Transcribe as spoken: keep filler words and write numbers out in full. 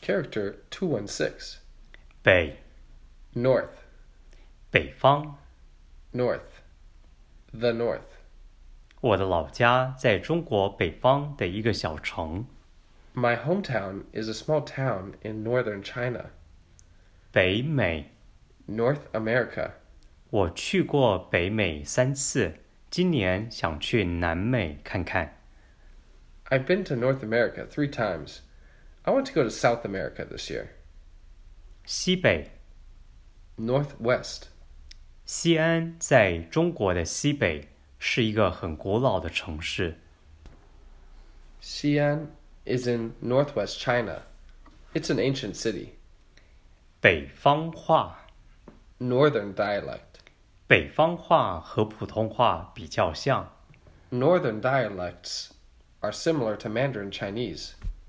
Character two one six. 北 North, 北方。 north, the north. 我的老家在中国北方的一个小城。 My hometown is a small town in northern China. 北美 North America. 我去过北美三次，今年想去南美看看。 I've been to North America three times. I want to go to South America this year. 西北 Northwest. 西安在中国的西北，是一个很古老的城市。 Xi'an is in northwest China. It's an ancient city. 北方话 Northern dialect. 北方话和普通话比较像。 Northern dialects are similar to Mandarin Chinese.